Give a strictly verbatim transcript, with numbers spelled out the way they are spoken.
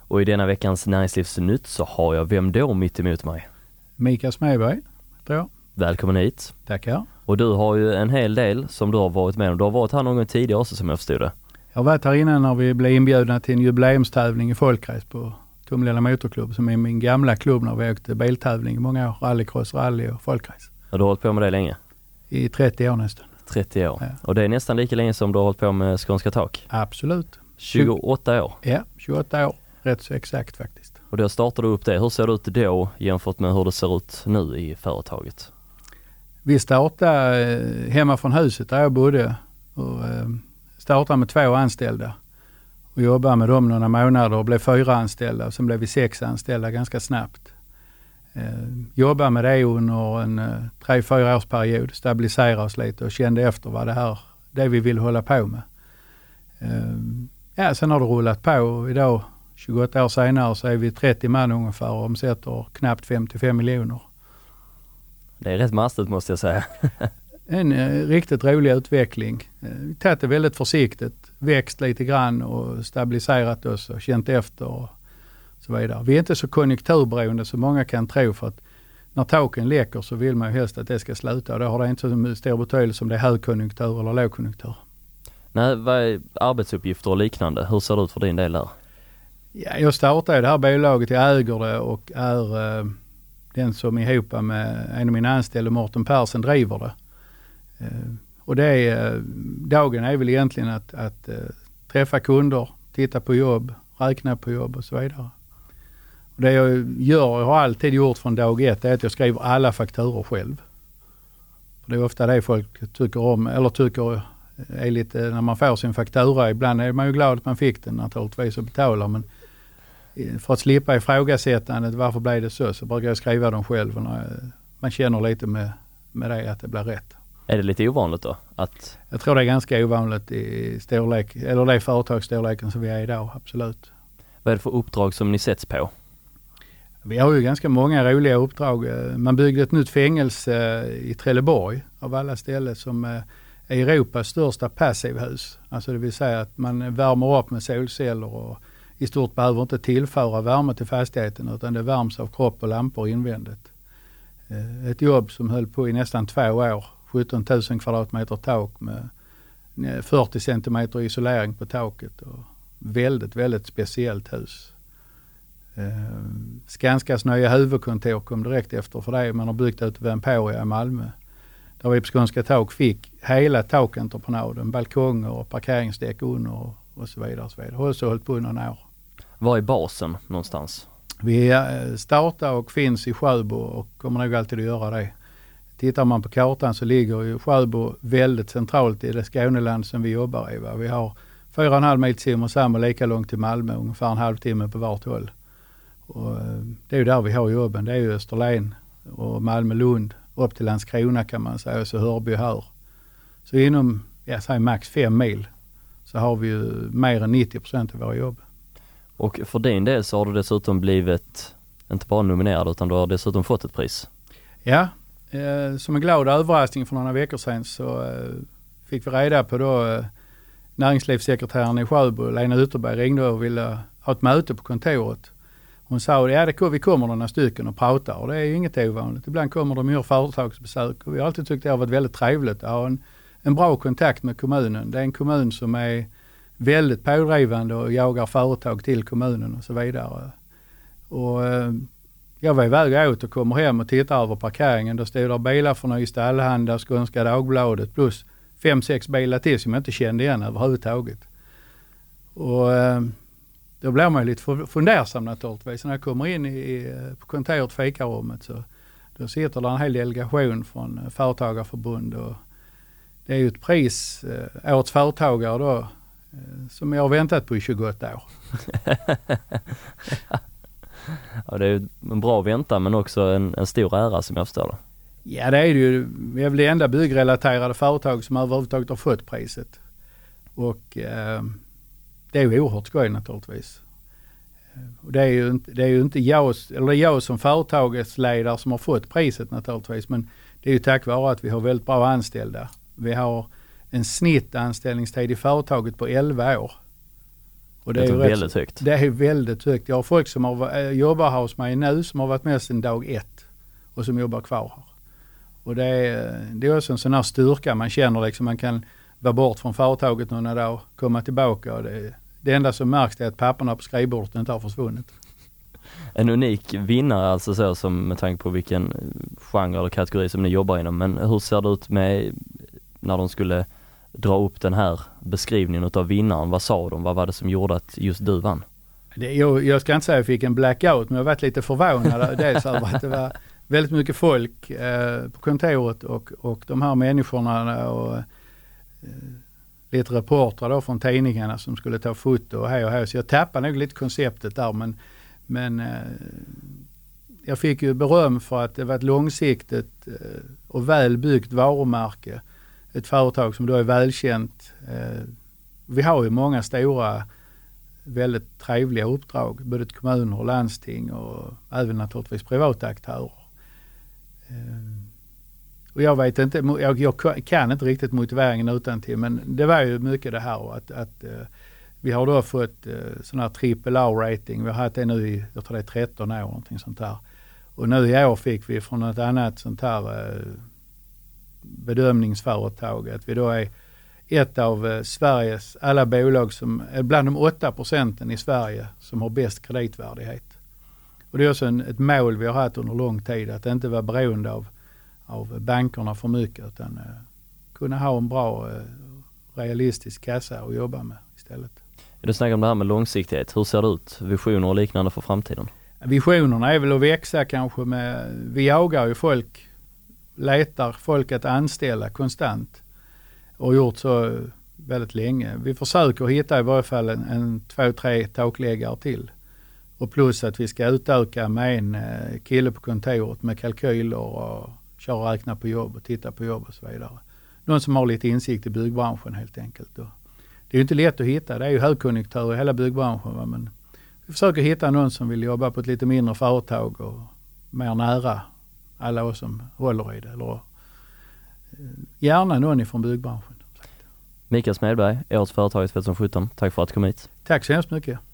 Och i denna veckans Näringslivsnytt så har jag vem då mitt emot mig? Mikael Smedberg, tror jag. Välkommen hit. Tackar. Och du har ju en hel del som du har varit med om. Du har varit här någon gång tidigare också som jag förstod det. Jag har varit här innan när vi blev inbjudna till en jubileumstävling i folkrace på Tomelilla Motorklubb som är min gamla klubb när vi åkte biltävling i många år. Rallycross, rally och folkrace. Och du har hållit på med det länge? I trettio år nästan. trettio år. Ja. Och det är nästan lika länge som du har hållit på med Skånska Tak? Absolut. tjugoåtta år? Ja, tjugoåtta år. Rätt så exakt faktiskt. Och då startade du upp det. Hur ser det ut då jämfört med hur det ser ut nu i företaget? Vi startade eh, hemma från huset där jag bodde och eh, startade med två anställda och jobbade med dem några månader och blev fyra anställda och sen blev vi sex anställda ganska snabbt. Eh, jobbade med det under en eh, tre, fyra års period, stabiliserade oss lite och kände efter vad det här, det vi vill hålla på med. Eh, ja, sen har det rullat på och idag tjugoåtta år senare så är vi trettio man ungefär och omsätter knappt femtiofem miljoner. Det är rätt mastigt måste jag säga. En eh, riktigt rolig utveckling. Eh, vi tagit det väldigt försiktigt, växt lite grann och stabiliserat oss och känt efter och så vidare. Vi är inte så konjunkturberoende som många kan tro för att när taken läcker så vill man ju helst att det ska sluta och då har det inte så stor betydelse om det är högkonjunktur eller lågkonjunktur. Nej, vad är arbetsuppgifter och liknande? Hur ser det ut för din del där? Ja, jag startade det här bolaget, jag äger det och är eh, den som ihop med en av mina anställda, Mårten Persson, driver det. Eh, och det är, dagen är väl egentligen att, att uh, träffa kunder, titta på jobb, räkna på jobb och så vidare. Och det jag gör, jag har alltid gjort från dag ett, är att jag skriver alla fakturor själv. Och det är ofta det folk tycker om, eller tycker är lite, när man får sin faktura, ibland är man ju glad att man fick den naturligtvis och betalar, men för att slippa ifrågasättandet, varför blev det så, så brukar jag skriva dem själv och när man känner lite med, med det att det blir rätt. Är det lite ovanligt då? Att... Jag tror det är ganska ovanligt i storlek, eller det företagsstorleken som vi är idag, absolut. Vad är det för uppdrag som ni sätts på? Vi har ju ganska många roliga uppdrag. Man byggde ett nytt fängelse i Trelleborg av alla ställen som är Europas största passivhus. Alltså det vill säga att man värmer upp med solceller och i stort behöver inte tillföra värme till fastigheten utan det värms av kropp och lampor invändigt. Ett jobb som höll på i nästan två år. sjutton tusen kvadratmeter tak med fyrtio centimeter isolering på taket. Och väldigt, väldigt speciellt hus. Skanskas nya huvudkontor kom direkt efter för det. Man har byggt ut Vamporia i Malmö. Där vi på Skånska Tak fick hela takentreprenaden, balkonger och parkeringsdäck under och, och så vidare. Och så vidare. Och så hållit på några år. Var är basen någonstans? Vi startar och finns i Sjöbo och kommer nog alltid att göra det. Tittar man på kartan så ligger ju Sjöbo väldigt centralt i det Skåneland som vi jobbar i. Va? Vi har fyra och en halv mil till Simrishamn och lika långt till Malmö, ungefär en halvtimme på vart håll. Och det är ju där vi har jobben, det är ju Österlen och Malmö-Lund. Upp till Landskrona kan man säga, så Hörby här. Så inom, jag säger max fem mil så har vi ju mer än nittio procent av våra jobb. Och för din del så har du dessutom blivit, inte bara nominerad utan du har dessutom fått ett pris. Ja, eh, som en glad överraskning för några veckor sedan så eh, fick vi reda på då eh, näringslivssekreteraren i Sjöbo, Lena Utterberg, ringde och ville ha ett möte på kontoret. Hon sa, ja det, vi kommer några stycken och pratar och det är inget ovanligt. Ibland kommer de och gör företagsbesök och vi har alltid tyckt det har varit väldigt trevligt att ha en, en bra kontakt med kommunen. Det är en kommun som är väldigt pådrivande och jagar företag till kommunen och så vidare. Och eh, jag var iväg ut och kommer hem och tittar över parkeringen. Då stod där bilar från Ystad Allehanda, Skånska Dagbladet plus fem, sex bilar till som jag inte kände igen överhuvudtaget. Och eh, då blir man lite fundersam naturligtvis. När jag kommer in i, på kontoret, fikarummet, så då sitter där en hel delegation från Företagarförbund och det är ju ett pris, eh, årets företagare då, eh, som jag har väntat på i tjugoåtta år. Ja, det är ju en bra väntan men också en, en stor ära som jag förstår det. Ja, det är det ju. Vi är väl det enda byggrelaterade företag som överhuvudtaget har fått priset. Och eh, det är ju oerhört skoj naturligtvis. Och det är ju inte, det är ju inte jag, eller jag som företagsledare som har fått priset naturligtvis, men det är ju tack vare att vi har väldigt bra anställda. Vi har en snittanställningstid i företaget på elva år. Och det, det är, är väldigt rätt, högt. Det är väldigt högt. Jag har folk som har, jobbar hos mig nu som har varit med sedan dag ett och som jobbar kvar här. Och det är, det är också en sån här styrka man känner liksom, man kan vara bort från företaget några dagar och komma tillbaka. Och det, det enda som märks är att papperna på skrivbordet inte har försvunnit. En unik vinnare alltså så, som med tanke på vilken genre eller kategori som ni jobbar inom. Men hur ser det ut med när de skulle dra upp den här beskrivningen av vinnaren? Vad sa de? Vad var det som gjorde att just du vann? Det, jag, jag ska inte säga att jag fick en blackout, men jag har varit lite förvånad. Dels över att det var väldigt mycket folk eh, på kontoret och, och de här människorna och eh, lite reportrar då från tidningarna som skulle ta foto och här och här. Så jag tappade nog lite konceptet där, men, men eh, jag fick ju beröm för att det var ett långsiktigt eh, och välbyggt varumärke. Ett företag som då är välkänt. Eh, vi har ju många stora, väldigt trevliga uppdrag, både till kommuner och landsting och även naturligtvis privata aktörer. Eh, och jag vet inte, jag, jag kan inte riktigt motiveringen utan till, men det var ju mycket det här att, att eh, vi har då fått eh, sån här triple A-rating. Vi har haft det nu i, jag tror det är tretton år, någonting sånt där. Och nu i år fick vi från ett annat sånt här eh, bedömningsföretag att vi då är ett av eh, Sveriges alla bolag som är bland de åtta procenten i Sverige som har bäst kreditvärdighet. Och det är också en, ett mål vi har haft under lång tid, att inte vara beroende av, av bankerna för mycket, utan eh, kunna ha en bra eh, realistisk kassa att jobba med istället. Du snackar om det här med långsiktighet. Hur ser det ut? Visioner och liknande för framtiden? Visionerna är väl att växa kanske med, vi jagar ju folk, letar folk att anställa konstant och gjort så väldigt länge. Vi försöker hitta i varje fall en, en två, tre takläggare till. Och plus att vi ska utöka med en eh, kille på kontoret med kalkyler och köra och räkna på jobb och titta på jobb och så vidare. Någon som har lite insikt i byggbranschen helt enkelt. Då. Det är ju inte lätt att hitta, det är ju högkonjunktur i hela byggbranschen. Va? Men vi försöker hitta någon som vill jobba på ett lite mindre företag och mer nära alla oss som håller i det. Eller gärna någon ifrån byggbranschen. Mikael Smedberg, årets företag tjugo sjutton. Tack för att du kom hit. Tack så hemskt mycket.